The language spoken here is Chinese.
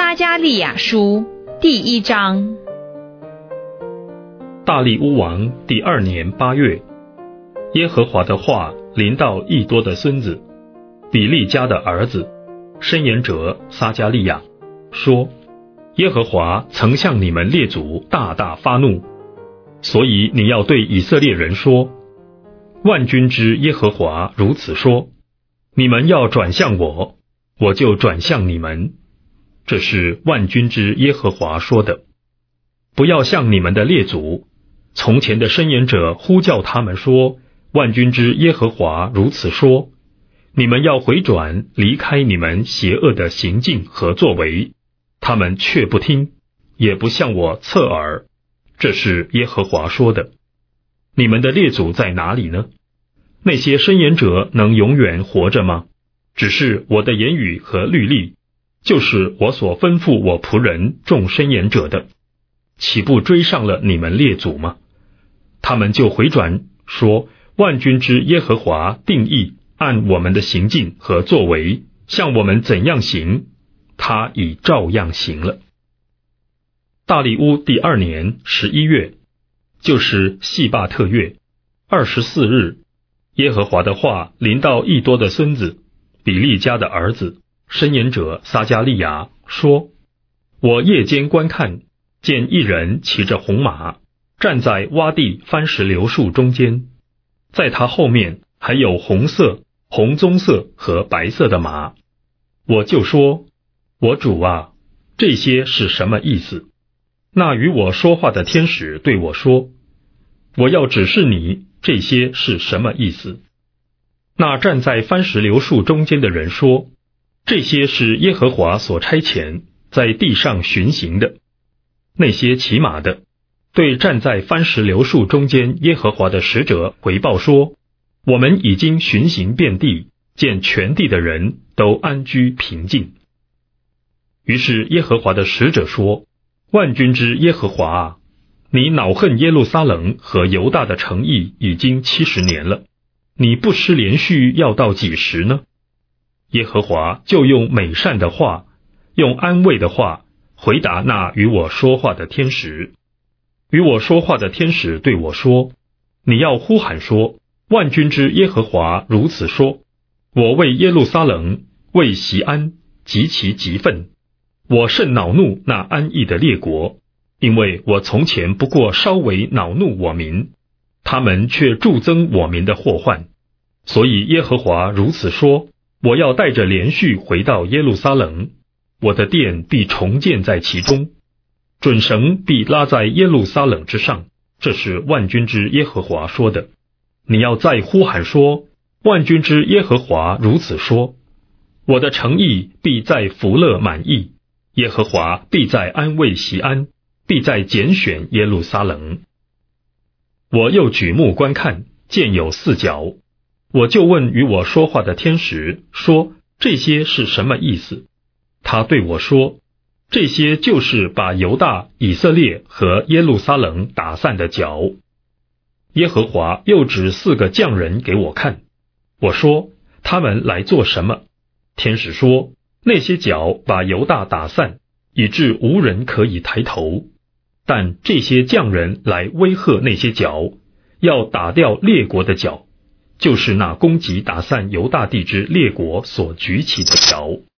撒迦利亚书第1章。 大利乌王第2年8月，耶和华的话临到益多的孙子比利家的儿子申言者撒迦利亚，说：耶和华曾向你们列祖大大发怒，所以你要对以色列人说，万军之耶和华如此说，你们要转向我，我就转向你们。这是万军之耶和华说的。不要像你们的列祖从前的申言者呼叫他们说，万军之耶和华如此说，你们要回转，离开你们邪恶的行径和作为，他们却不听，也不向我侧耳。这是耶和华说的。你们的列祖在哪里呢？那些申言者能永远活着吗？只是我的言语和律例，就是我所吩咐我仆人众申言者的，岂不追上了你们列祖吗？他们就回转说，万军之耶和华定义按我们的行径和作为，像我们怎样行，他已照样行了。大利乌第2年11月，就是细巴特月24日，耶和华的话临到益多的孙子比利家的儿子申言者撒迦利亚，说：我夜间观看，见一人骑着红马，站在洼地番石榴树中间，在他后面还有红色、红棕色和白色的马。我就说，我主啊，这些是什么意思？那与我说话的天使对我说，我要指示你这些是什么意思。那站在番石榴树中间的人说，这些是耶和华所差遣在地上巡行的。那些骑马的对站在番石榴树中间耶和华的使者回报说，我们已经巡行遍地，见全地的人都安居平静。于是耶和华的使者说，万军之耶和华啊，你恼恨耶路撒冷和犹大的诚意已经70年了，你不失连续要到几时呢？耶和华就用美善的话，用安慰的话回答那与我说话的天使。与我说话的天使对我说，你要呼喊说，万军之耶和华如此说，我为耶路撒冷，为锡安极其急愤，我甚恼怒那安逸的列国，因为我从前不过稍微恼怒我民，他们却助增我民的祸患。所以耶和华如此说，我要带着连续回到耶路撒冷，我的殿必重建在其中，准绳必拉在耶路撒冷之上。这是万军之耶和华说的。你要再呼喊说，万军之耶和华如此说，我的诚意必在福乐满意，耶和华必在安慰锡安，必在拣选耶路撒冷。我又举目观看，见有4角，我就问与我说话的天使说，这些是什么意思？他对我说，这些就是把犹大、以色列和耶路撒冷打散的角。耶和华又指4个匠人给我看，我说，他们来做什么？天使说，那些角把犹大打散，以致无人可以抬头，但这些匠人来威吓那些角，要打掉列国的角，就是那攻击打散犹大地之列国所举起的角。